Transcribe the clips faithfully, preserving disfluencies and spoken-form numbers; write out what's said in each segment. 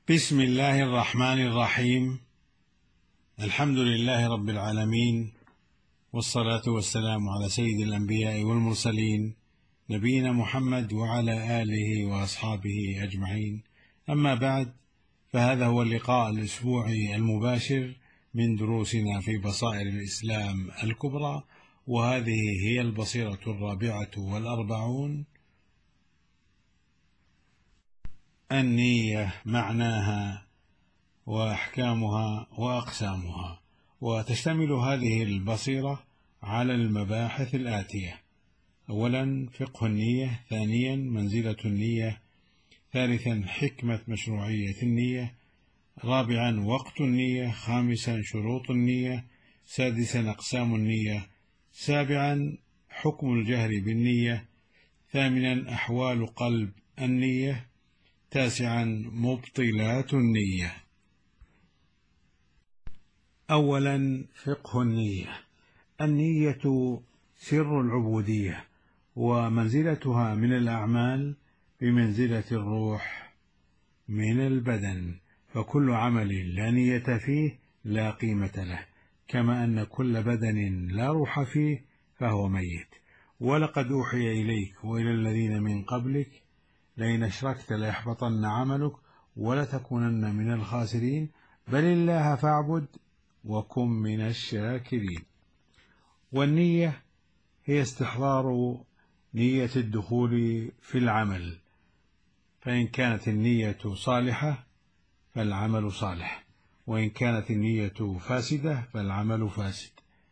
بسم الله الرحمن الرحيم. الحمد لله رب العالمين، والصلاة والسلام على سيد الأنبياء والمرسلين نبينا محمد وعلى آله وأصحابه أجمعين. أما بعد، فهذا هو اللقاء الأسبوعي المباشر من دروسنا في بصائر الإسلام الكبرى، وهذه هي البصيرة الرابعة والأربعون: النية، معناها وأحكامها وأقسامها. وتشتمل هذه البصيرة على المباحث الآتية: أولا، فقه النية; ثانيا، منزلة النية; ثالثا، حكمة مشروعية النية; رابعا، وقت النية; خامسا، شروط النية; سادسا، أقسام النية; سابعا، حكم الجهر بالنية; ثامنا، أحوال قلب النية; تاسعا، مبطلات النية. أولا، فقه النية. النية سر العبودية، ومنزلتها من الأعمال بمنزلة الروح من البدن، فكل عمل لا نية فيه لا قيمة له، كما أن كل بدن لا روح فيه فهو ميت. ولقد أوحي إليك وإلى الذين من قبلك لئن أشركت ليحبطن عملك ولتكونن من الخاسرين، بل الله فاعبد وكن من الشاكرين. والنية هي استحضار نية الدخول في العمل، فإن كانت النية صالحة فالعمل صالح، وإن كانت النية فاسدة فالعمل فاسد.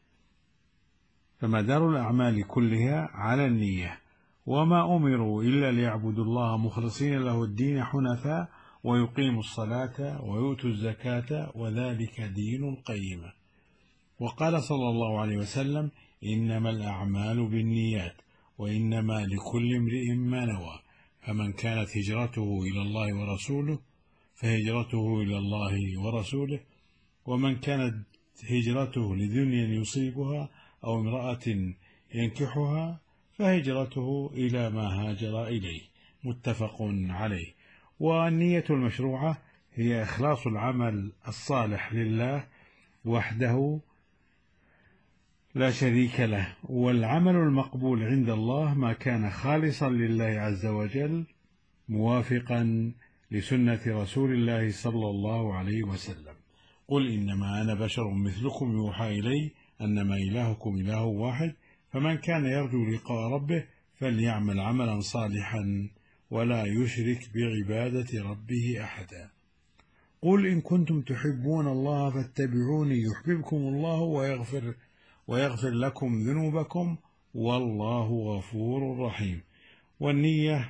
فمدار الأعمال كلها على النية، وما أمروا إلا ليعبدوا الله مخلصين له الدين حنفاء ويقيموا الصلاة ويؤتوا الزكاة وذلك دين القيمة. وقال صلى الله عليه وسلم: إنما الأعمال بالنيات وإنما لكل امرئ ما نوى، فمن كانت هجرته إلى الله ورسوله فهجرته إلى الله ورسوله، ومن كانت هجرته لدنيا يصيبها أو امرأة ينكحها فهجرته إلى ما هاجر إليه، متفق عليه. والنية المشروعة هي إخلاص العمل الصالح لله وحده لا شريك له، والعمل المقبول عند الله ما كان خالصا لله عز وجل موافقا لسنة رسول الله صلى الله عليه وسلم. قل إنما أنا بشر مثلكم يوحى إلي أنما إلهكم إله واحد، فمن كان يرجو لقاء ربه فليعمل عملا صالحا ولا يشرك بعبادة ربه أحدا. قل إن كنتم تحبون الله فاتبعوني يحببكم الله ويغفر, ويغفر لكم ذنوبكم والله غفور رحيم. والنية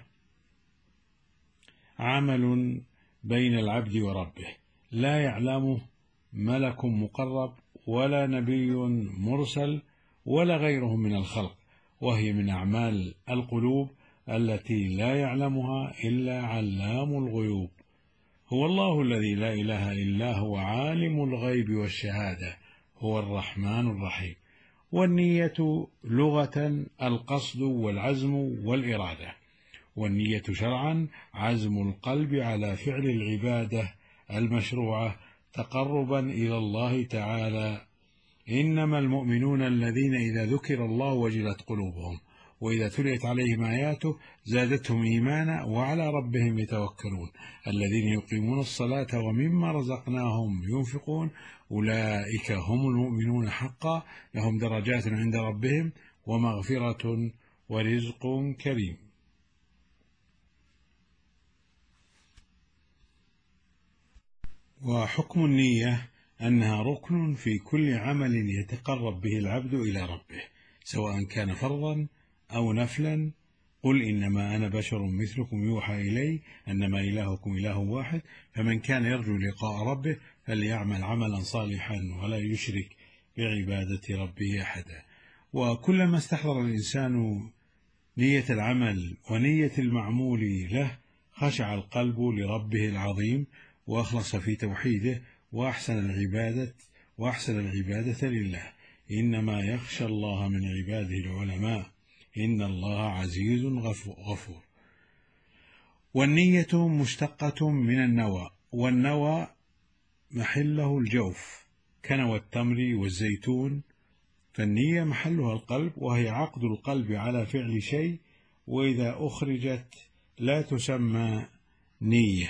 عمل بين العبد وربه لا يعلمه ملك مقرب ولا نبي مرسل ولا غيرهم من الخلق، وهي من أعمال القلوب التي لا يعلمها إلا علام الغيوب. هو الله الذي لا إله إلا هو عالم الغيب والشهادة، هو الرحمن الرحيم. والنية لغة القصد والعزم والإرادة، والنية شرعا عزم القلب على فعل العبادة المشروعة تقربا إلى الله تعالى. إنما المؤمنون الذين إذا ذكر الله وجلت قلوبهم وإذا تليت عليهم آياته زادتهم إيمانا وعلى ربهم يتوكلون، الذين يقيمون الصلاة ومما رزقناهم ينفقون، أولئك هم المؤمنون حقا، لهم درجات عند ربهم ومغفرة ورزق كريم. وحكم النية أنها ركن في كل عمل يتقرب به العبد إلى ربه، سواء كان فرضا أو نفلا. قل إنما أنا بشر مثلكم يوحى إلي أنما إلهكم إله واحد، فمن كان يرجو لقاء ربه فليعمل عملا صالحا ولا يشرك بعبادة ربه أحدا. وكلما استحضر الإنسان نية العمل ونية المعمول له خشع القلب لربه العظيم وأخلص في توحيده وأحسن العبادة وأحسن العبادة لله. إنما يخشى الله من عباده العلماء، إن الله عزيز غفور. والنية مشتقة من النوى، والنوى محله الجوف كنوى التمر والزيتون، فالنية محلها القلب، وهي عقد القلب على فعل شيء، وإذا أخرجت لا تسمى نية.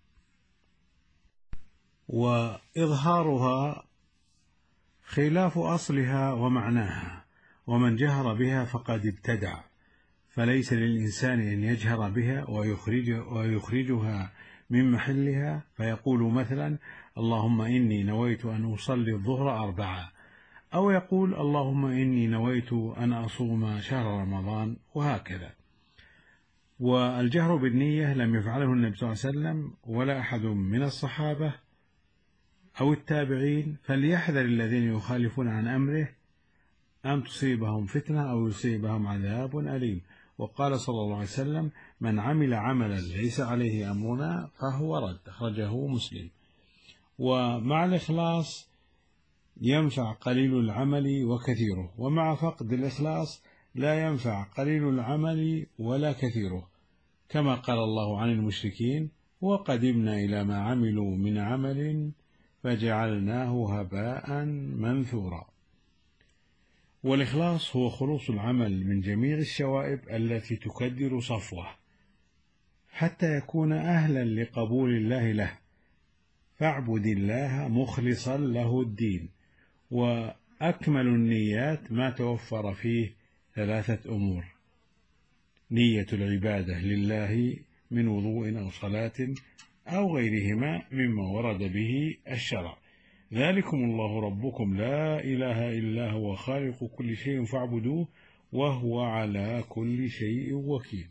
وإظهارها خلاف أصلها ومعناها، ومن جهر بها فقد ابتدع، فليس للإنسان أن يجهر بها ويخرج ويخرجها من محلها، فيقول مثلا اللهم إني نويت أن أصلي الظهر أربعة، أو يقول اللهم إني نويت أن أصوم شهر رمضان، وهكذا. والجهر بالنية لم يفعله النبي صلى الله عليه وسلم ولا أحد من الصحابة أو التابعين، فليحذر الذين يخالفون عن أمره أن تصيبهم فتنة أو يصيبهم عذاب أليم. وقال صلى الله عليه وسلم من عمل عملا ليس عليه أمرنا فهو رد، أخرجه مسلم. ومع الإخلاص ينفع قليل العمل وكثيره، ومع فقد الإخلاص لا ينفع قليل العمل ولا كثيره، كما قال الله عن المشركين وقدمنا إلى ما عملوا من عمل فجعلناه هباء منثورا. والإخلاص هو خلوص العمل من جميع الشوائب التي تكدر صفوه حتى يكون أهلا لقبول الله له، فاعبد الله مخلصا له الدين. وأكمل النيات ما توفر فيه ثلاثة أمور: نية العبادة لله من وضوء أو صلاة أو غيرهما مما ورد به الشرع، ذلكم الله ربكم لا إله إلا هو خالق كل شيء فاعبدوه وهو على كل شيء وكيل.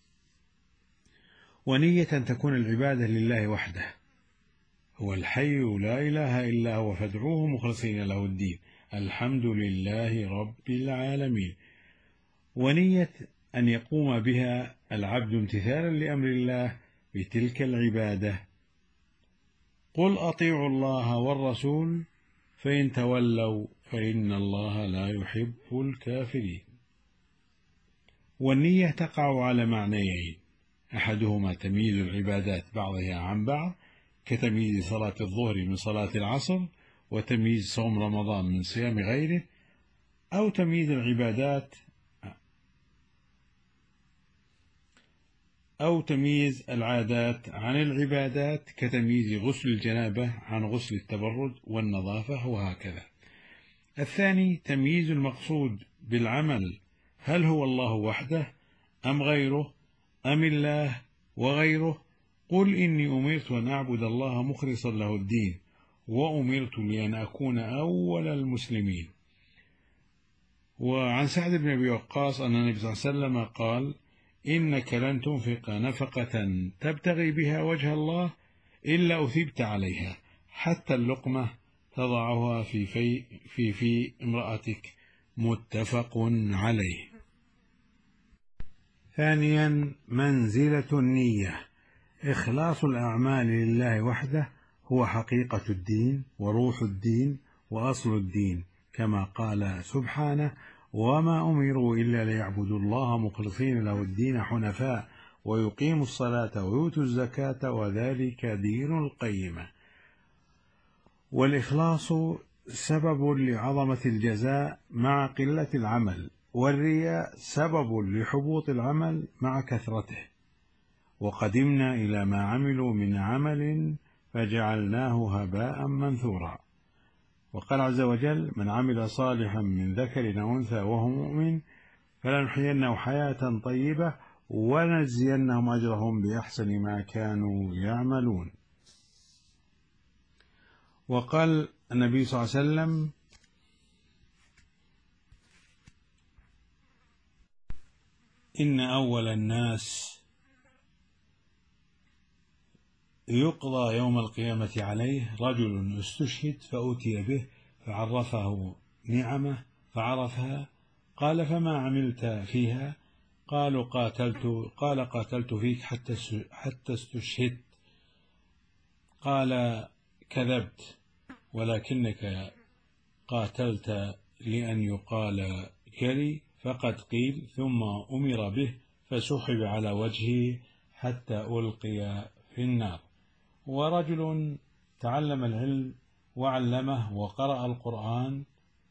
ونية تكون العبادة لله وحده، هو الحي لا إله إلا هو فادعوه مخلصين له الدين، الحمد لله رب العالمين. ونية أن يقوم بها العبد امتثالا لأمر الله بتلك العبادة، قل أطيعوا الله والرسول فإن تولوا فإن الله لا يحب الكافرين. والنية تقع على معنيين: أحدهما تمييز العبادات بعضها عن بعض، كتمييز صلاة الظهر من صلاة العصر، وتمييز صوم رمضان من صيام غيره، أو تمييز العبادات أو تمييز العادات عن العبادات، كتمييز غسل الجنابة عن غسل التبرد والنظافة، وهكذا. الثاني تمييز المقصود بالعمل، هل هو الله وحده أم غيره أم الله وغيره؟ قل إني أمرت أن أعبد الله مخلصا له الدين وأمرت لأن أكون أول المسلمين. وعن سعد بن أبي وقاص أن النبي صلى الله عليه وسلم قال: إنك لن تنفق نفقة تبتغي بها وجه الله إلا أثبت عليها، حتى اللقمة تضعها في في في, في امرأتك، متفق عليه. ثانيا منزلة النية، إخلاص الأعمال لله وحده هو حقيقة الدين وروح الدين وأصل الدين، كما قال سبحانه: وما أمروا إلا ليعبدوا الله مخلصين له الدين حنفاء ويقيموا الصلاة ويؤتوا الزكاة وذلك دين القيمة. والإخلاص سبب لعظمة الجزاء مع قلة العمل، والرياء سبب لحبوط العمل مع كثرته. وقدمنا إلى ما عملوا من عمل فجعلناه هباء منثورا. وقال عز وجل: من عمل صالحا من ذكر أو أنثى وهو مؤمن فلنحيينه حياة طيبة ولنجزينهم أجرهم بأحسن ما كانوا يعملون. وقال النبي صلى الله عليه وسلم: إن أول الناس يقضى يوم القيامة عليه رجل استشهد فأتي به فعرفه نعمه فعرفها، قال: فما عملت فيها؟ قالوا: قاتلت قال قاتلت فيك حتى حتى استشهدت. قال: كذبت، ولكنك قاتلت لأن يقال كري، فقد قيل. ثم أمر به فسحب على وجهه حتى ألقي في النار. ورجل تعلم العلم وعلمه وقرأ القرآن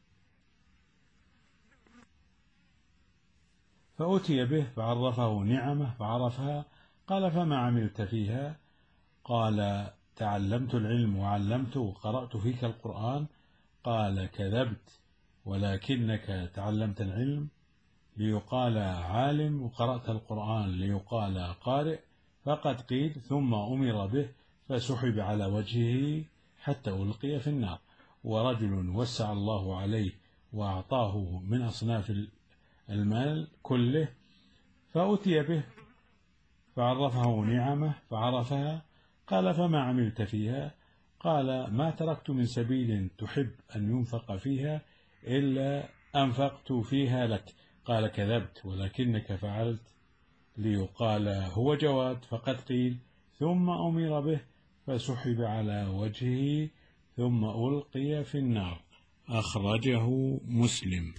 فأتي به فعرفه نعمه فعرفها، قال فما عملت فيها؟ قال تعلمت العلم وعلمته وقرأت فيك القرآن. قال كذبت، ولكنك تعلمت العلم ليقال عالم وقرأت القرآن ليقال قارئ. فقد قيل ثم أمر به فسحب على وجهه حتى ألقي في النار. ورجل وسع الله عليه وأعطاه من أصناف المال كله فأتي به فعرفه نعمه فعرفها، قال فما عملت فيها؟ قال ما تركت من سبيل تحب أن ينفق فيها إلا أنفقت فيها لك. قال كذبت، ولكنك فعلت ليقال هو جواد. فقد قيل ثم أمر به فسحب على وجهه ثم ألقي في النار. أخرجه مسلم.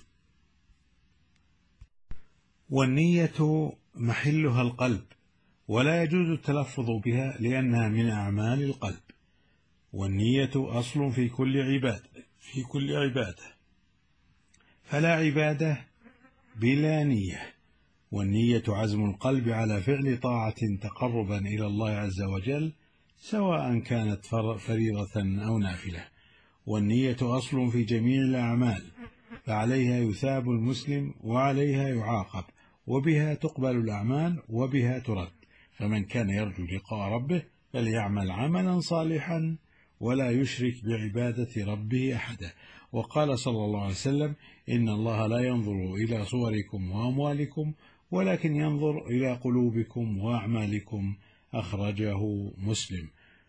والنية محلها القلب، ولا يجوز التلفظ بها لأنها من أعمال القلب. والنية أصل في كل عبادة في كل عبادة فلا عبادة بلا نية. والنية عزم القلب على فعل طاعة تقربا إلى الله عز وجل، سواء كانت فريضة أو نافلة. والنية أصل في جميع الأعمال، فعليها يثاب المسلم وعليها يعاقب، وبها تقبل الأعمال وبها ترد. فمن كان يرجو لقاء ربه فليعمل عملا صالحا ولا يشرك بعبادة ربه أحدا. وقال صلى الله عليه وسلم إن الله لا ينظر إلى صوركم وأموالكم ولكن ينظر إلى قلوبكم وأعمالكم. أخرجه مسلم.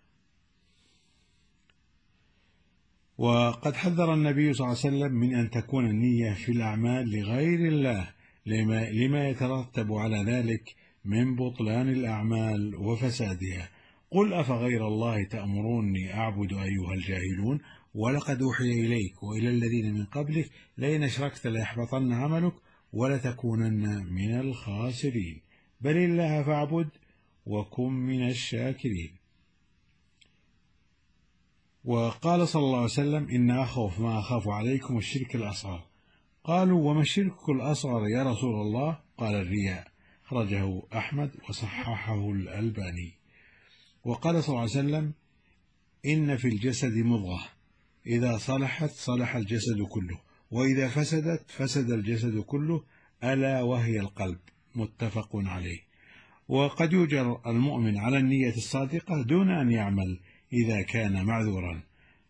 وقد حذر النبي صلى الله عليه وسلم من أن تكون النية في الأعمال لغير الله لما, لما يترتب على ذلك من بطلان الأعمال وفسادها. قل أفغير الله تأمروني أعبد أيها الجاهلون ولقد أوحي إليك وإلى الذين من قبلك لئن أشركت ليحبطن عملك ولتكونن من الخاسرين بل الله فاعبد وكن من الشاكرين. وقال صلى الله عليه وسلم إن أخوف ما أخاف عليكم الشرك الأصغر. قالوا وما الشرك الأصغر يا رسول الله؟ قال الرياء. أخرجه أحمد وصححه الألباني. وقال صلى الله عليه وسلم إن في الجسد مضغة إذا صلحت صلح الجسد كله وإذا فسدت فسد الجسد كله ألا وهي القلب. متفق عليه. وقد يؤجر المؤمن على النية الصادقة دون أن يعمل إذا كان معذورا.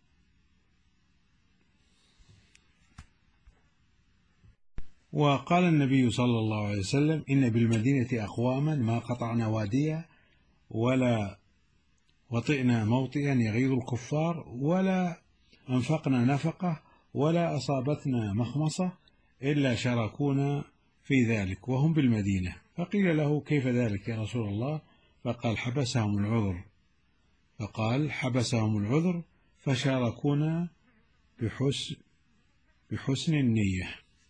وقال النبي صلى الله عليه وسلم إن بالمدينة أقواما ما قطعنا واديا ولا وطئنا موطئا يغيظ الكفار ولا أنفقنا نفقة ولا أصابتنا مخمصة إلا شاركونا في ذلك وهم بالمدينة. فقيل له كيف ذلك يا رسول الله؟ فقال حبسهم العذر فقال حبسهم العذر فشاركونا بحسن, بحسن النية.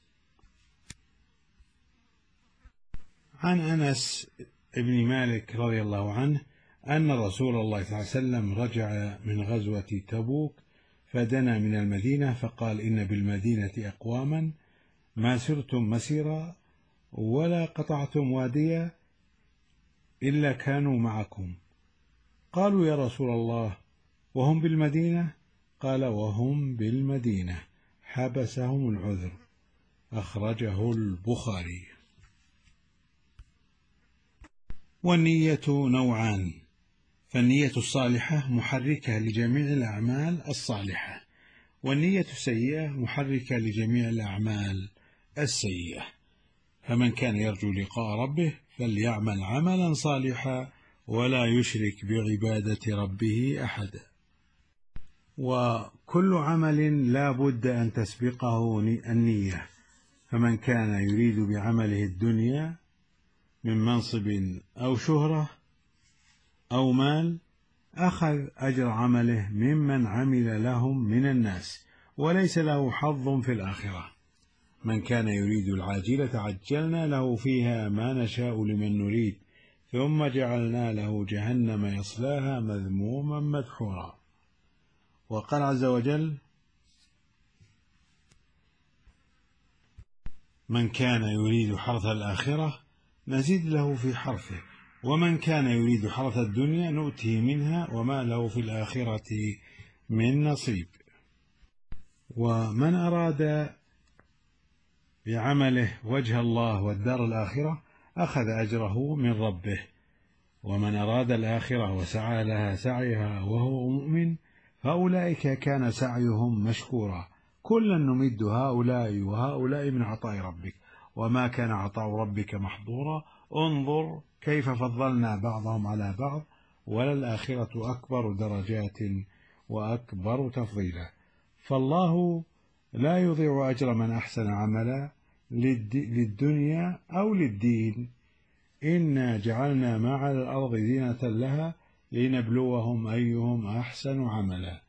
عن أنس بن مالك رضي الله عنه أن رسول الله صلى الله عليه وسلم رجع من غزوة تبوك فدنا من المدينة فقال إن بالمدينة أقواما ما سرتم مسيرا ولا قطعتم واديا إلا كانوا معكم. قالوا يا رسول الله وهم بالمدينة؟ قال وهم بالمدينة حبسهم العذر. أخرجه البخاري. والنية نوعان، فالنية الصالحة محركة لجميع الأعمال الصالحة، والنية السيئة محركة لجميع الأعمال السيئة. فمن كان يرجو لقاء ربه فليعمل عملا صالحا ولا يشرك بعبادة ربه أحدا. وكل عمل لا بد أن تسبقه النية، فمن كان يريد بعمله الدنيا من منصب أو شهرة أو مال أخذ أجر عمله ممن عمل لهم من الناس وليس له حظ في الآخرة. من كان يريد العاجلة عجلنا له فيها ما نشاء لمن نريد ثم جعلنا له جهنم يصلاها مذموما مدحورا. وقال عز وجل: من كان يريد حرث الآخرة نزيد له في حرثه ومن كان يريد حرث الدنيا نؤته منها وما له في الآخرة من نصيب. ومن أراد بعمله وجه الله والدار الآخرة أخذ أجره من ربه، ومن أراد الآخرة وسعى لها سعيها وهو مؤمن فأولئك كان سعيهم مشكورا. كلا نمد هؤلاء وهؤلاء من عطاء ربك وما كان عطاء ربك محظورا. انظر كيف فضلنا بعضهم على بعض وللآخرة أكبر درجات وأكبر تفضيلا. فالله لا يضيع أجر من أحسن عملا للدنيا أو للدين. إنا جعلنا ما على الأرض زينة لها لنبلوهم أيهم أحسن عملا.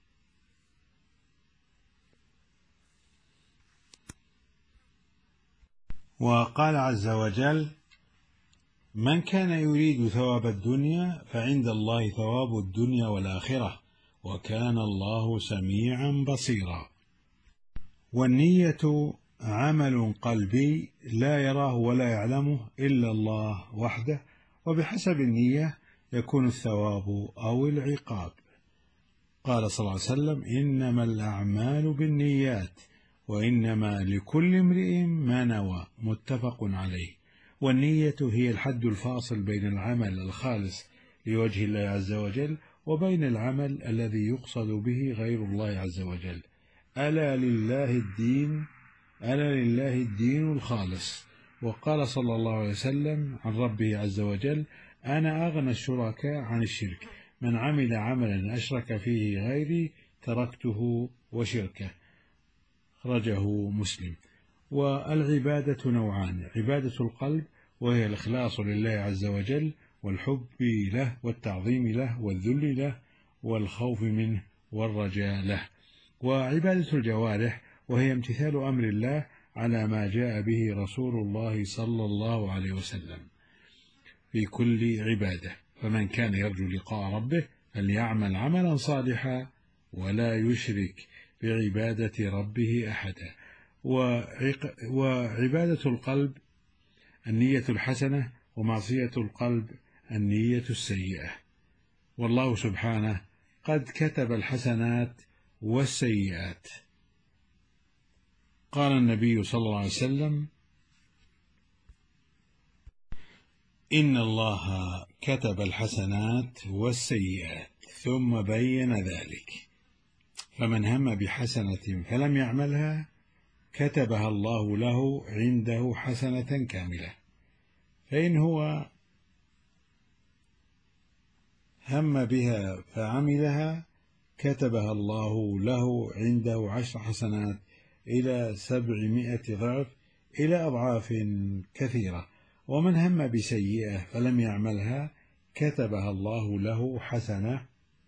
وقال عز وجل: من كان يريد ثواب الدنيا فعند الله ثواب الدنيا والآخرة وكان الله سميعا بصيرا. والنية عمل قلبي لا يراه ولا يعلمه إلا الله وحده، وبحسب النية يكون الثواب أو العقاب. قال صلى الله عليه وسلم: إنما الأعمال بالنيات وإنما لكل امرئ ما نوى، متفق عليه. والنية هي الحد الفاصل بين العمل الخالص لوجه الله عز وجل وبين العمل الذي يقصد به غير الله عز وجل. ألا لله الدين ألا لله الدين الخالص. وقال صلى الله عليه وسلم عن ربه عز وجل: أنا أغنى الشركاء عن الشرك، من عمل عملا أشرك فيه غيري تركته وشركه. خرجه مسلم. والعبادة نوعان: عبادة القلب وهي الإخلاص لله عز وجل والحب له والتعظيم له والذل له والخوف منه والرجاء له. وعبادة الجوارح وهي امتثال أمر الله على ما جاء به رسول الله صلى الله عليه وسلم في كل عبادة. فمن كان يرجو لقاء ربه فليعمل عملا صالحا ولا يشرك بعبادة ربه أحدا. وعبادة القلب النية الحسنة، ومعصية القلب النية السيئة. والله سبحانه قد كتب الحسنات والسيئات. قال النبي صلى الله عليه وسلم: إن الله كتب الحسنات والسيئات ثم بين ذلك، فمن هم بحسنة فلم يعملها كتبها الله له عنده حسنة كاملة، فإن هو هم بها فعملها كتبها الله له عنده عشر حسنات إلى سبعمائة ضعف إلى أضعاف كثيرة. ومن هم بسيئة فلم يعملها كتبها الله له حسنة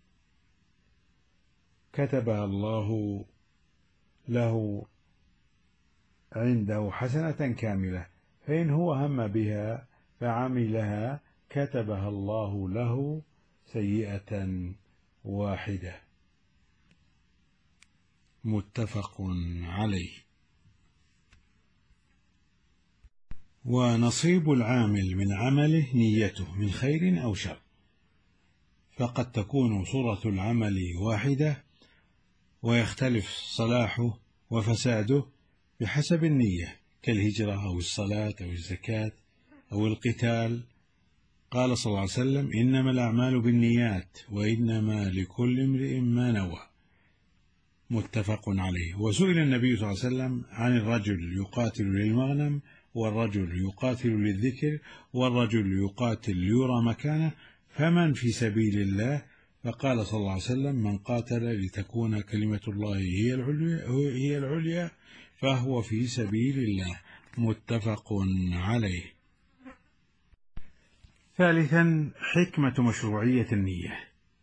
كتبها الله له عنده حسنة كاملة، فإن هو هم بها فعملها كتبها الله له سيئة واحدة. متفق عليه. ونصيب العامل من عمله نيته من خير أو شر، فقد تكون صورة العمل واحدة ويختلف صلاحه وفساده بحسب النية، كالهجرة أو الصلاة أو الزكاة أو القتال. قال صلى الله عليه وسلم: إنما الأعمال بالنيات وإنما لكل امرئ ما نوى. متفق عليه. وسئل النبي صلى الله عليه وسلم عن الرجل يقاتل للمغنم، والرجل يقاتل للذكر، والرجل يقاتل ليرى مكانه، فمن في سبيل الله؟ فقال صلى الله عليه وسلم: من قاتل لتكون كلمة الله هي العليا, هي العليا فهو في سبيل الله. متفق عليه. ثالثا، حكمة مشروعية النية.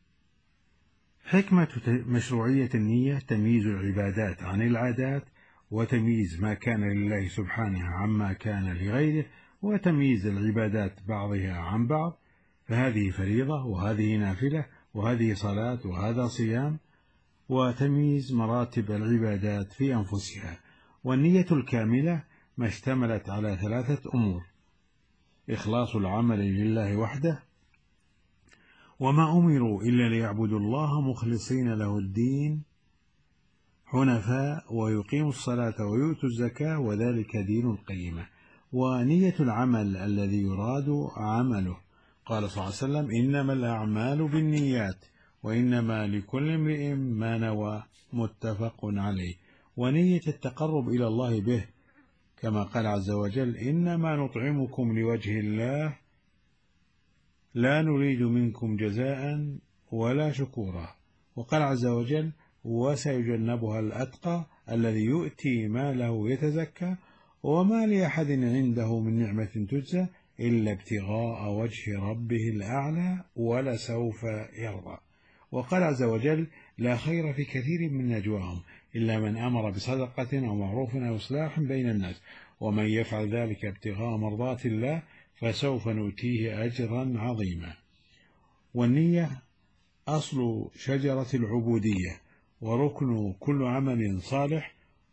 حكمة مشروعية النية تمييز العبادات عن العادات، وتمييز ما كان لله سبحانه عما كان لغيره، وتمييز العبادات بعضها عن بعض، فهذه فريضة وهذه نافلة وهذه صلاة وهذا صيام، وتمييز مراتب العبادات في أنفسها. والنية الكاملة ما اشتملت على ثلاثة أمور: إخلاص العمل لله وحده، وما أمروا إلا ليعبدوا الله مخلصين له الدين حنفاء ويقيموا الصلاة ويؤتوا الزكاة وذلك دين القيمة. ونية العمل الذي يراد عمله، قال صلى الله عليه وسلم: إنما الأعمال بالنيات وإنما لكل امرئ ما نوى، متفق عليه. ونية التقرب إلى الله به، كما قال عز وجل: إنما نطعمكم لوجه الله لا نريد منكم جزاء ولا شكورا. وقال عز وجل: وسيجنبها الأتقى الذي يؤتي ماله يتزكى وما لأحد عنده من نعمة تجزى إلا ابتغاء وجه ربه الأعلى ولسوف يرضى. وقال عز وجل: لا خير في كثير من نجواهم إلا من أمر بصدقة أو معروف أو إصلاح بين الناس ومن يفعل ذلك ابتغاء مرضات الله فسوف نؤتيه أجرا عظيما. والنية أصل شجرة العبودية وركن كل عمل صالح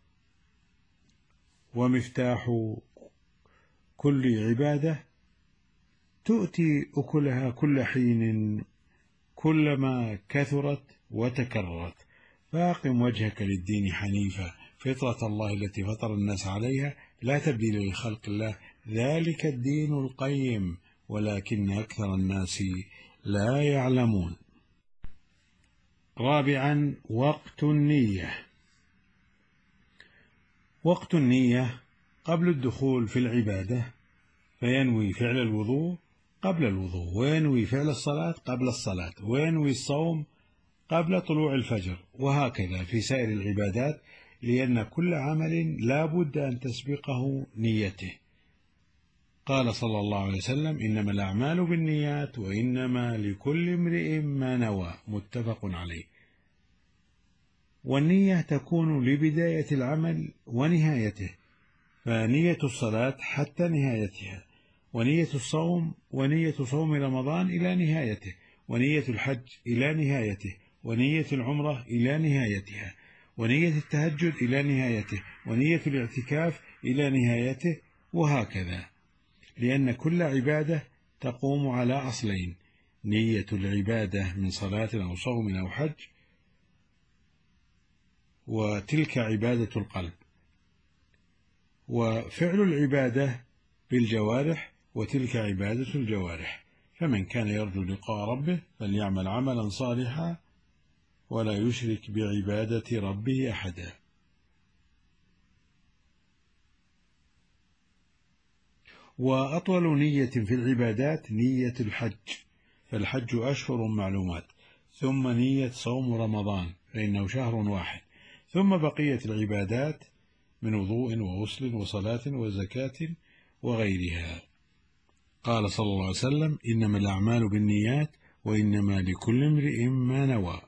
ومفتاح كل عبادة تؤتي أكلها كل حين كلما كثرت وتكررت. فأقم وجهك للدين حنيفا فطرة الله التي فطر الناس عليها لا تبديل لخلق الله ذلك الدين القيم ولكن أكثر الناس لا يعلمون. رابعا: وقت النية. وقت النية قبل الدخول في العبادة، فينوي فعل الوضوء قبل الوضوء، وينوي فعل الصلاة قبل الصلاة، وينوي الصوم قبل طلوع الفجر، وهكذا في سائر العبادات، لأن كل عمل لا بد أن تسبقه نيته. قال صلى الله عليه وسلم: إنما الأعمال بالنيات وإنما لكل امرئ ما نوى، متفق عليه. والنية تكون لبداية العمل ونهايته، فنية الصلاة حتى نهايتها، ونية الصوم ونية صوم رمضان إلى نهايته، ونية الحج إلى نهايته، ونية العمرة إلى نهايتها، ونية التهجد إلى نهايته، ونية الاعتكاف إلى نهايته، وهكذا، لأن كل عبادة تقوم على أصلين: نية العبادة من صلاة أو صوم أو حج، وتلك عبادة القلب، وفعل العبادة بالجوارح، وتلك عبادة الجوارح. فمن كان يرجو لقاء ربه فليعمل عملا صالحا ولا يشرك بعبادة ربه أحدا. وأطول نية في العبادات نية الحج، فالحج أشهر معلومات، ثم نية صوم رمضان فإنه شهر واحد، ثم بقية العبادات من وضوء وغسل وصلاة وزكاة وغيرها. قال صلى الله عليه وسلم: إنما الأعمال بالنيات وإنما لكل امرئ ما نوى.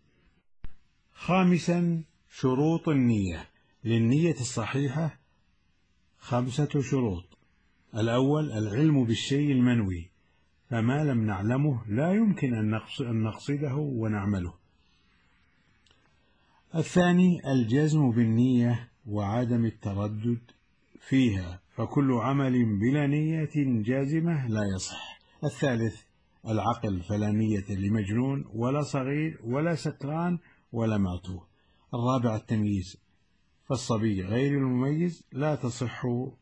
خامسا: شروط النية. للنية الصحيحة خمسة شروط: الأول: العلم بالشيء المنوي، فما لم نعلمه لا يمكن أن نقصده ونعمله. الثاني: الجزم بالنية وعدم التردد فيها، فكل عمل بلا نية جازمة لا يصح. الثالث: العقل، فلا نية لمجنون ولا صغير ولا سكران ولا معتوه. الرابع: التمييز، فالصبي غير المميز لا تصح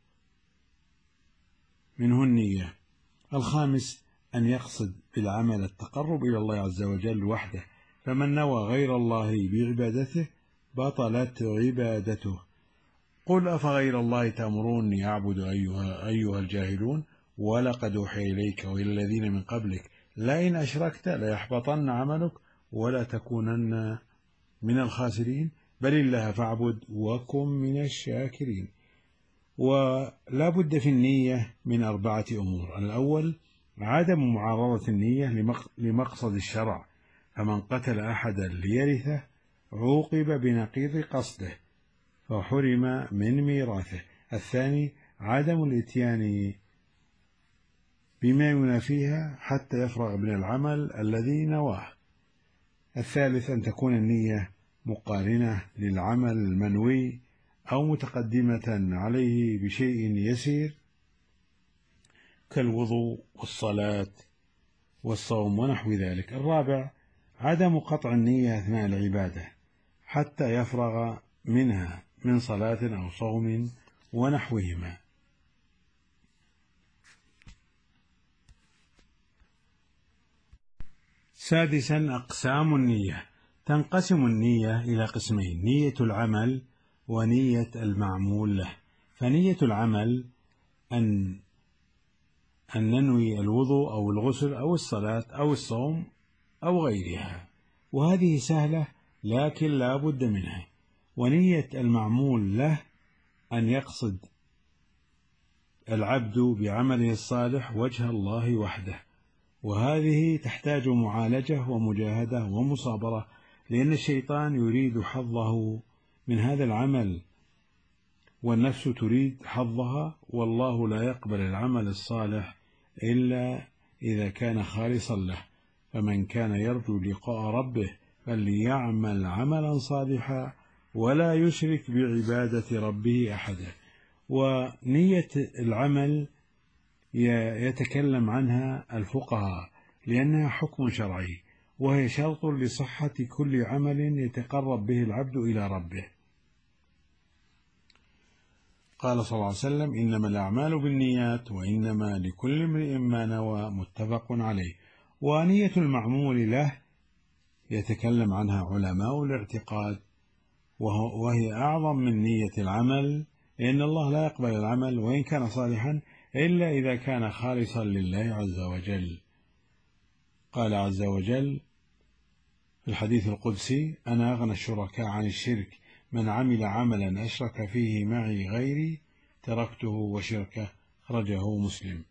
منه النية. الخامس: أن يقصد بالعمل التقرب إلى الله عز وجل وحده، فمن نوى غير الله بعبادته بطلت عبادته. قل أفغير الله تأمروني أعبد أيها, أيها الجاهلون ولقد أوحي إليك وإلى الذين من قبلك لئن أشركت ليحبطن عملك ولا تكونن من الخاسرين بل الله فاعبد وكن من الشاكرين. ولا بد في النية من أربعة أمور: الأول: عدم معارضة النية لمقصد الشرع، فمن قتل أحدا ليرثه عوقب بنقيض قصده فحرم من ميراثه. الثاني: عدم الاتيان بما ينافيها حتى يفرغ من العمل الذي نواه. الثالث أن تكون النية مقارنة للعمل المنوي أو متقدمة عليه بشيء يسير كالوضوء والصلاة والصوم ونحو ذلك. الرابع عدم قطع النية أثناء العبادة حتى يفرغ منها من صلاة أو صوم ونحوهما. سادسا أقسام النية. تنقسم النية إلى قسمين: نية العمل ونية المعمول له. فنية العمل أن أن ننوي الوضوء أو الغسل أو الصلاة أو الصوم أو غيرها، وهذه سهلة لكن لا بد منها. ونية المعمول له أن يقصد العبد بعمله الصالح وجه الله وحده، وهذه تحتاج معالجة ومجاهدة ومصابرة، لأن الشيطان يريد حظه من هذا العمل والنفس تريد حظها، والله لا يقبل العمل الصالح إلا إذا كان خالصا له. فمن كان يرجو لقاء ربه فليعمل عملا صالحا ولا يشرك بعبادة ربه أحدا. ونية العمل يتكلم عنها الفقهاء لأنها حكم شرعي، وهي شرط لصحة كل عمل يتقرب به العبد إلى ربه. قال صلى الله عليه وسلم: إنما الأعمال بالنيات وإنما لكل امرئ ما نوى، متفق عليه. ونية المعمول له يتكلم عنها علماء الاعتقاد، وهي أعظم من نية العمل، لأن الله لا يقبل العمل وإن كان صالحا إلا إذا كان خالصا لله عز وجل. قال عز وجل في الحديث القدسي: أنا أغنى الشركاء عن الشرك، من عمل عملا أشرك فيه معي غيري تركته وشركه، خرجه مسلم.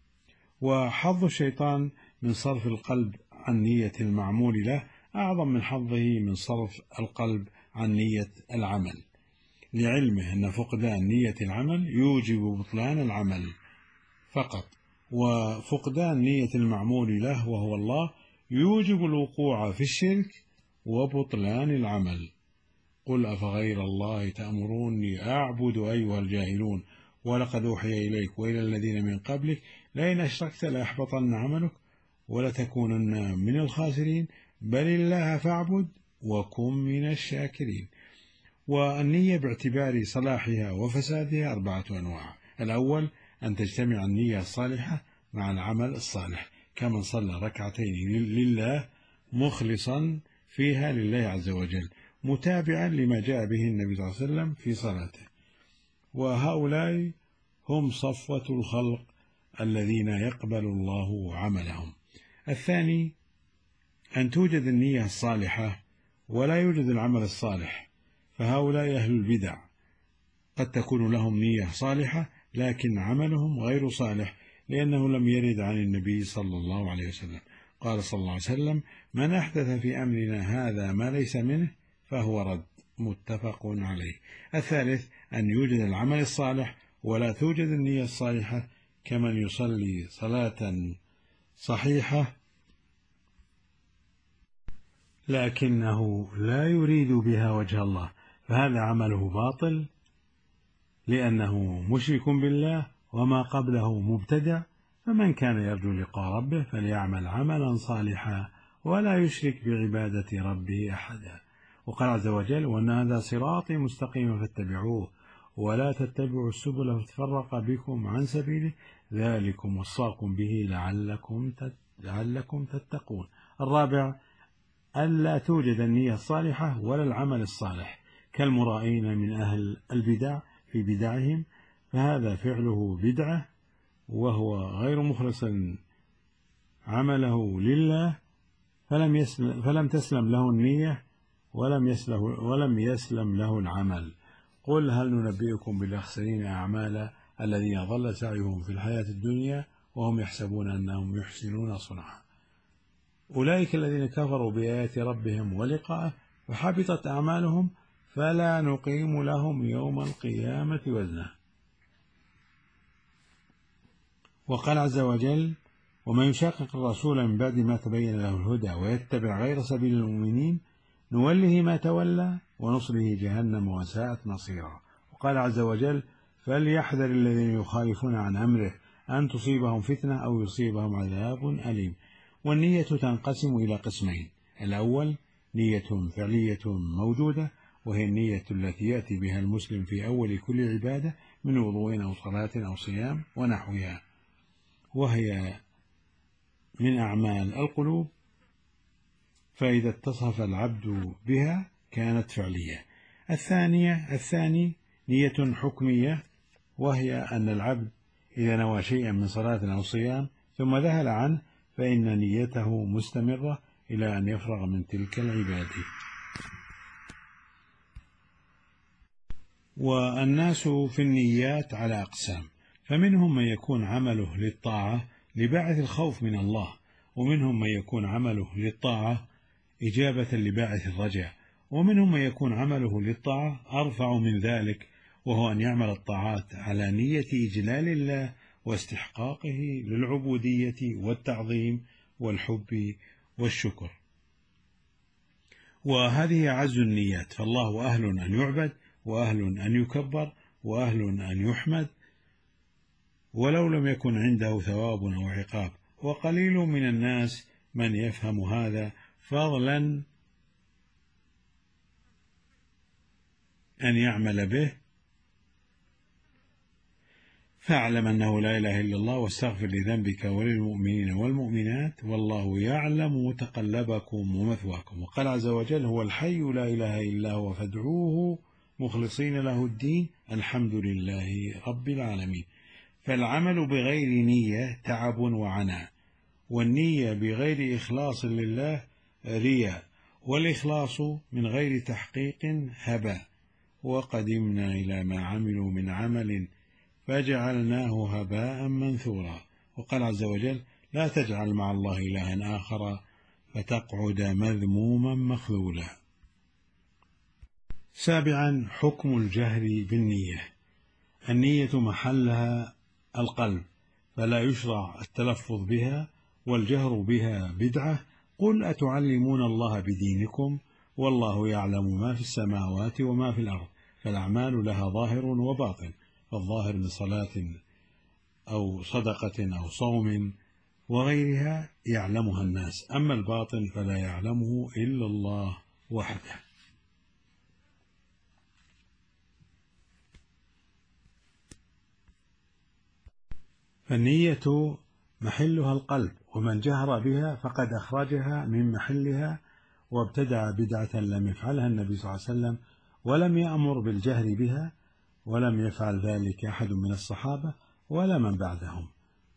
وحظ الشيطان من صرف القلب عن نية المعمول له أعظم من حظه من صرف القلب عن نية العمل، لعلمه أن فقدان نية العمل يوجب بطلان العمل فقط، وفقدان نية المعمول له وهو الله يوجب الوقوع في الشرك وبطلان العمل. قل أفغير الله تأمروني أعبد أيها الجاهلون ولقد أوحي إليك وإلى الذين من قبلك لئن أشركت ليحبطن عملك ولتكونن من الخاسرين بل الله فاعبد وكن من الشاكرين. والنية باعتبار صلاحها وفسادها أربعة أنواع: الأول أن تجتمع النية الصالحة مع العمل الصالح، كمن صلى ركعتين لله مخلصا فيها لله عز وجل متابعا لما جاء به النبي صلى الله عليه وسلم في صلاته، وهؤلاء هم صفوة الخلق الذين يقبل الله عملهم. الثاني أن توجد النية الصالحة ولا يوجد العمل الصالح، فهؤلاء أهل البدع قد تكون لهم نية صالحة لكن عملهم غير صالح، لأنه لم يرد عن النبي صلى الله عليه وسلم. قال صلى الله عليه وسلم: من أحدث في أمرنا هذا ما ليس منه فهو رد، متفق عليه. الثالث أن يوجد العمل الصالح ولا توجد النية الصالحة، كمن يصلي صلاة صحيحة لكنه لا يريد بها وجه الله، فهذا عمله باطل لأنه مشرك بالله وما قبله مبتدع. فمن كان يرجو لقاء ربه فليعمل عملا صالحا ولا يشرك بعبادة ربه أحدا. وقال عز وجل: وأن هذا صراطي مستقيما فاتبعوه ولا تتبعوا السبل فتفرق بكم عن سبيله ذلكم وصاكم به لعلكم لعلكم تتقون. الرابع ألا توجد النية الصالحة ولا العمل الصالح، كالمرائين من أهل البدع في بدعهم، فهذا فعله بدعة وهو غير مخلص عمله لله، فلم يسلم فلم تسلم له النية ولم يسلم ولم يسلم له العمل. قل هل ننبئكم بالأخسرين أعمالا الذين ضل سعيهم في الحياة الدنيا وهم يحسبون أنهم يحسنون صنعا، أولئك الذين كفروا بآيات ربهم ولقائه فحبطت أعمالهم فلا نقيم لهم يوم القيامة وزنا. وقال عز وجل: ومن يشاقق الرسول من بعد ما تبين له الهدى ويتبع غير سبيل المؤمنين نوله ما تولى ونصله جهنم وساءت مصيرا. وقال عز وجل: فليحذر الذين يخالفون عن أمره أن تصيبهم فتنة أو يصيبهم عذاب أليم. والنية تنقسم إلى قسمين: الأول نية فعلية موجودة، وهي النية التي يأتي بها المسلم في أول كل عبادة من وضوء أو صلاة أو صيام ونحوها، وهي من أعمال القلوب، فإذا اتصف العبد بها كانت فعلية. الثانية الثاني نية حكمية، وهي أن العبد إذا نوى شيئا من صلاة أو صيام ثم ذهل عنه فإن نيته مستمرة إلى أن يفرغ من تلك العبادة. والناس في النيات على أقسام، فمنهم من يكون عمله للطاعة لباعث الخوف من الله، ومنهم من يكون عمله للطاعة إجابة لباعث الرجاء، ومنهم من يكون عمله للطاعة أرفع من ذلك، وهو أن يعمل الطاعات على نية إجلال الله واستحقاقه للعبودية والتعظيم والحب والشكر. وهذه أعز النيات، فالله أهل أن يعبد، وأهل أن يكبر، وأهل أن يحمد ولو لم يكن عنده ثواب أو عقاب. وقليل من الناس من يفهم هذا، فضلا أن يعمل به. فاعلم أنه لا إله إلا الله، واستغفر لذنبك وللمؤمنين والمؤمنات، والله يعلم متقلبكم ومثواكم. وقال عز وجل: هو الحي لا إله إلا هو فادعوه مخلصين له الدين الحمد لله رب العالمين. فالعمل بغير نية تعب وعناء، والنية بغير إخلاص لله رياء، والإخلاص من غير تحقيق هباء. وقدمنا إلى ما عملوا من عمل فجعلناه هباء منثورا. وقال عز وجل: لا تجعل مع الله إلها آخر فتقعد مذموما مخذولا. سابعا حكم الجهر بالنية. النية محلها القلب، فلا يشرع التلفظ بها، والجهر بها بدعة. قل أتعلمون الله بدينكم والله يعلم ما في السماوات وما في الأرض، فالأعمال لها ظاهر وباطن، فالظاهر من صلاة أو صدقة أو صوم وغيرها يعلمها الناس، أما الباطن فلا يعلمه إلا الله وحده. فالنية محلها القلب، ومن جهر بها فقد أخرجها من محلها وابتدع بدعة لم يفعلها النبي صلى الله عليه وسلم، ولم يأمر بالجهر بها، ولم يفعل ذلك أحد من الصحابة ولا من بعدهم.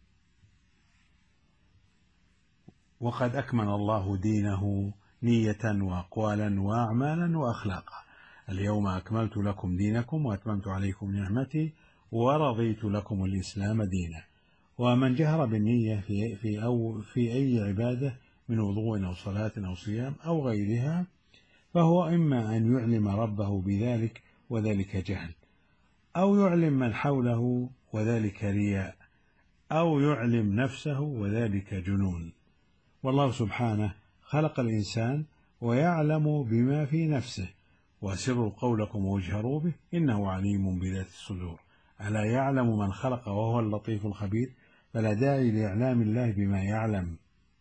وقد أكمل الله دينه نية وأقوالا وأعمالا وأخلاقا. اليوم أكملت لكم دينكم وأتممت عليكم نعمتي ورضيت لكم الإسلام دينا. ومن جهر بالنية في, في, أو في أي عبادة من وضوء أو صلاة أو صيام أو غيرها، فهو إما أن يعلم ربه بذلك وذلك جهل، أو يعلم من حوله وذلك رياء، أو يعلم نفسه وذلك جنون. والله سبحانه خلق الإنسان ويعلم بما في نفسه، وأسروا قولكم واجهروا به إنه عليم بذات الصدور. ألا يعلم من خلق وهو اللطيف الخبير، فلا داعي لإعلام الله بما يعلم.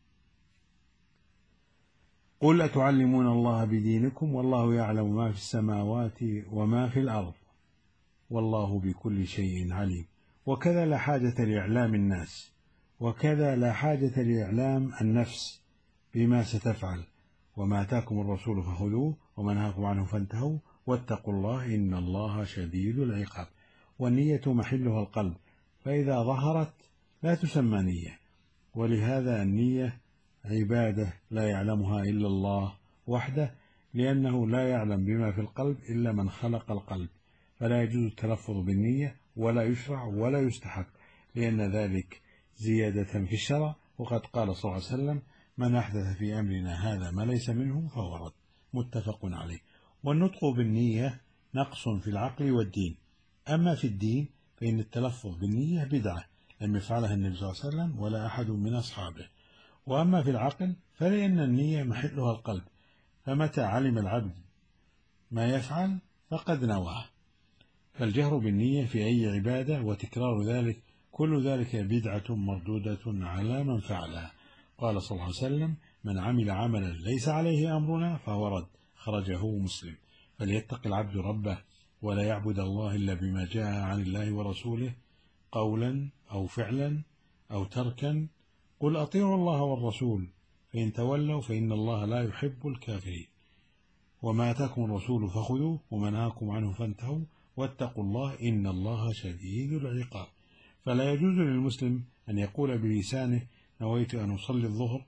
قل أتعلمون الله بدينكم والله يعلم ما في السماوات وما في الأرض والله بكل شيء عليم. وكذا لا حاجة لإعلام الناس، وكذا لا حاجة لإعلام النفس بما ستفعل. وما آتاكم الرسول فخذوه وما نهاكم عنه فانتهوا واتقوا الله إن الله شديد العقاب. والنية محلها القلب، فإذا ظهرت لا تسمى نية. ولهذا النية عبادة لا يعلمها إلا الله وحده، لأنه لا يعلم بما في القلب إلا من خلق القلب، فلا يجوز التلفظ بالنية ولا يشرع ولا يستحب، لأن ذلك زيادة في الشرع. وقد قال صلى الله عليه وسلم: من أحدث في أمرنا هذا ما ليس منه فهو رد، متفق عليه. والنطق بالنية نقص في العقل والدين. أما في الدين فإن التلفظ بالنية بدعة، لم يفعلها النبي صلى الله عليه وسلم ولا أحد من أصحابه. وأما في العقل فلأن النية محلها القلب، فمتى علم العبد ما يفعل فقد نواه. فالجهر بالنية في أي عبادة وتكرار ذلك كل ذلك بدعة مردودة على من فعلها. قال صلى الله عليه وسلم: من عمل عملا ليس عليه أمرنا فهو رد، خرجه مسلم. فليتق العبد ربه ولا يعبد الله إلا بما جاء عن الله ورسوله قولا أو فعلا أو تركا. قل أطيعوا الله والرسول فإن تولوا فإن الله لا يحب الكافرين. وما أتاكم الرسول فخذوه وما نهاكم عنه فانتهوا واتقوا الله إن الله شديد العقاب. فلا يجوز للمسلم أن يقول بلسانه: نويت أن أصلي الظهر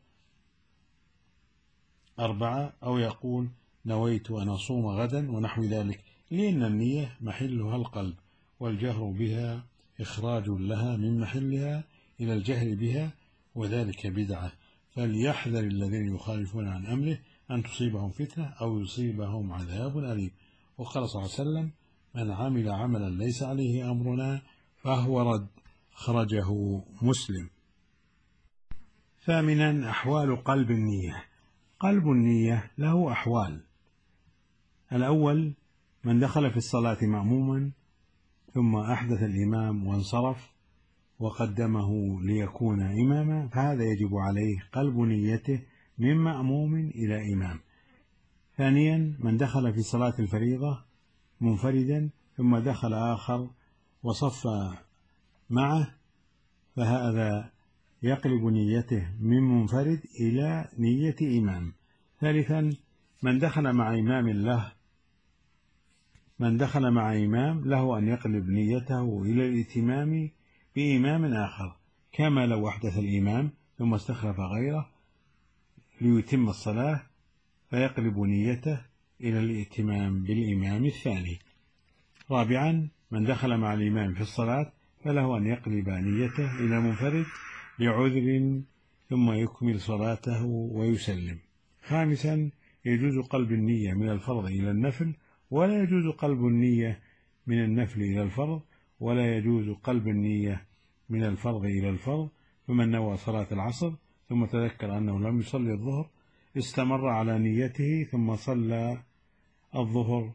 أربعة، أو يقول: نويت أن أصوم غدا ونحو ذلك، لأن النية محلها القلب، والجهر بها إخراج لها من محلها إلى الجهر بها، وذلك بدعة. فليحذر الذين يخالفون عن أمره أن تصيبهم فتنة أو يصيبهم عذاب أليم. وقال صلى الله عليه وسلم: من عمل عملا ليس عليه أمرنا فهو رد، خرجه مسلم. ثامنا: أحوال قلب النية. قلب النية له أحوال. الأول: من دخل في الصلاة مأموما ثم أحدث الإمام وانصرف وقدمه ليكون إماما، فهذا يجب عليه قلب نيته من مأموم إلى إمام. ثانيا: من دخل في صلاة الفريضة منفردا ثم دخل آخر وصف معه، فهذا يقلب نيته من منفرد إلى نية إمام. ثالثا: من دخل مع إمام له من دخل مع إمام له أن يقلب نيته إلى الائتمام بإمام آخر، كما لو أحدث الإمام ثم استخلف غيره ليتم الصلاة، فيقلب نيته إلى الائتمام بالإمام الثاني. رابعا: من دخل مع الإمام في الصلاة فله أن يقلب نيته إلى منفرد لعذر ثم يكمل صلاته ويسلم. خامسا: يجوز قلب النية من الفرض إلى النفل، ولا يجوز قلب النية من النفل إلى الفرض، ولا يجوز قلب النية من الفرض إلى الفرض. فمن نوى صلاة العصر ثم تذكر أنه لم يصلي الظهر استمر على نيته ثم صلى الظهر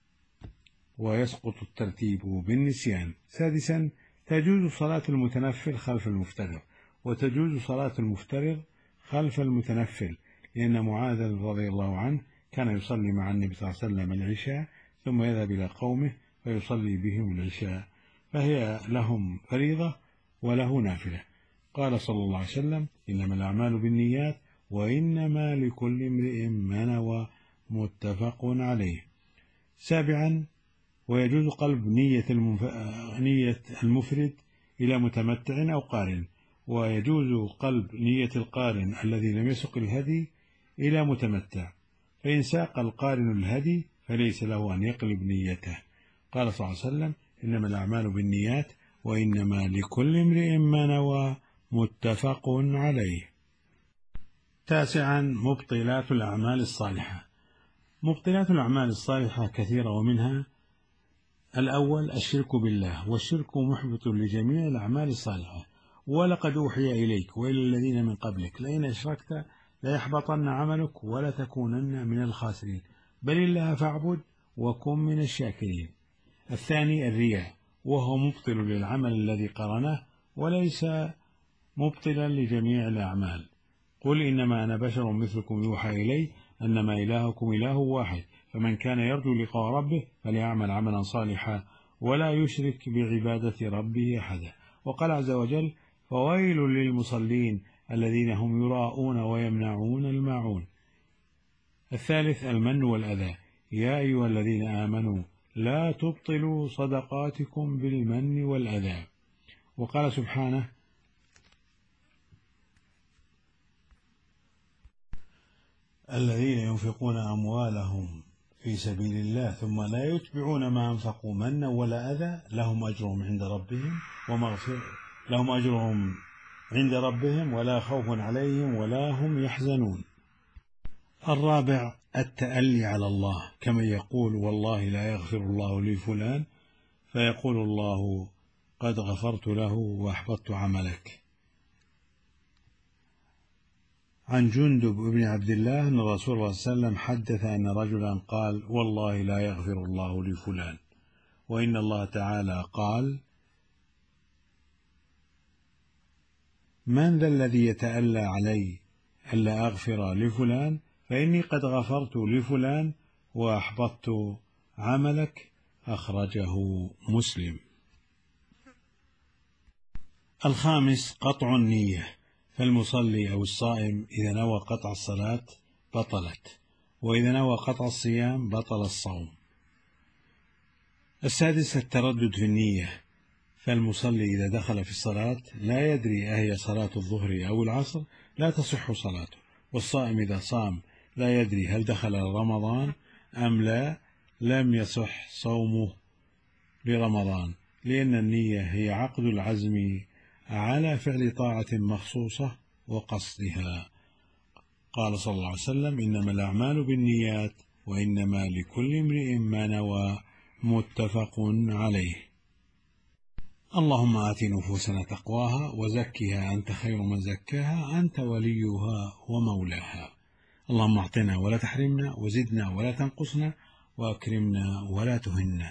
ويسقط الترتيب بالنسيان. سادسا: تجوز صلاة المتنفل خلف المفترض، وتجوز صلاة المفترض خلف المتنفل، لأن معاذ رضي الله عنه كان يصلي مع النبي صلى الله عليه وسلم العشاء ثم يذهب إلى قومه فيصلي بهم العشاء، فهي لهم فريضة وله نافلة. قال صلى الله عليه وسلم: إنما الأعمال بالنيات وإنما لكل امرئ ما نوى، متفق عليه. سابعا: ويجوز قلب نية, المف... نية المفرد إلى متمتع أو قارن، ويجوز قلب نية القارن الذي لم يسق الهدي إلى متمتع، فإن ساق القارن الهدي فليس له أن يقلب نيته. قال صلى الله عليه وسلم: إنما الأعمال بالنيات وإنما لكل امرئ ما نوى، متفق عليه. تاسعا: مبطلات الأعمال الصالحة. مبطلات الأعمال الصالحة كثيرة، ومنها: الأول: الشرك بالله، والشرك محبط لجميع الأعمال الصالحة. ولقد أوحي إليك وإلى الذين من قبلك لئن أشركت ليحبطن عملك ولتكونن من الخاسرين، بل الله فاعبد وكن من الشاكرين. الثاني: الرياء، وهو مبطل للعمل الذي قرنه وليس مبطلا لجميع الأعمال. قل إنما أنا بشر مثلكم يوحى إلي أنما إلهكم إله واحد، فمن كان يرجو لقاء ربه فليعمل عملا صالحا ولا يشرك بعبادة ربه أحدا. وقال عز وجل: فويل للمصلين الذين هم يراءون ويمنعون الماعون. الثالث: المن والأذى، يا أيها الذين آمنوا لا تبطلوا صدقاتكم بالمن والأذى. وقال سبحانه: الذين ينفقون أموالهم في سبيل الله ثم لا يتبعون ما أنفقوا منا ولا أذى لهم أجرهم عند ربهم ومغفرة لهم أجرهم عند ربهم ولا خوف عليهم ولا هم يحزنون. الرابع: التألي على الله، كما يقول: والله لا يغفر الله لفلان، فيقول الله قد غفرت له وأحبطت عملك. عن جندب بن عبد الله أن الرسول صلى الله عليه وسلم حدث أن رجلا قال: والله لا يغفر الله لفلان، وإن الله تعالى قال: من ذا الذي يتألى علي ألا أغفر لفلان، فإني قد غفرت لفلان وأحبطت عملك. أخرجه مسلم. الخامس قطع النية، فالمصلي أو الصائم إذا نوى قطع الصلاة بطلت، وإذا نوى قطع الصيام بطل الصوم. السادس التردد في النية، فالمصلي إذا دخل في الصلاة لا يدري أهي صلاة الظهر أو العصر لا تصح صلاته، والصائم إذا صام لا يدري هل دخل رمضان أم لا لم يصح صومه لرمضان، لأن النية هي عقد العزم على فعل طاعة مخصوصة وقصدها. قال صلى الله عليه وسلم: إنما الأعمال بالنيات وإنما لكل امرئ ما نوى، متفق عليه. اللهم آت نفوسنا تقواها وزكها أنت خير من زكاها، أنت وليها ومولاها. اللهم اعطنا ولا تحرمنا، وزدنا ولا تنقصنا، وأكرمنا ولا تهنا.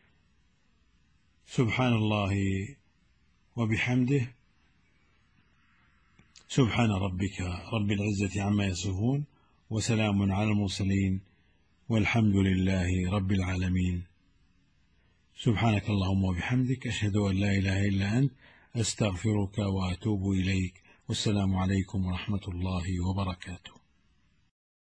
سبحان الله وبحمده، سبحان ربك رب العزة عما يصفون، وسلام على المرسلين، والحمد لله رب العالمين. سبحانك اللهم وبحمدك، أشهد أن لا إله إلا أنت، أستغفرك وأتوب إليك، والسلام عليكم ورحمة الله وبركاته.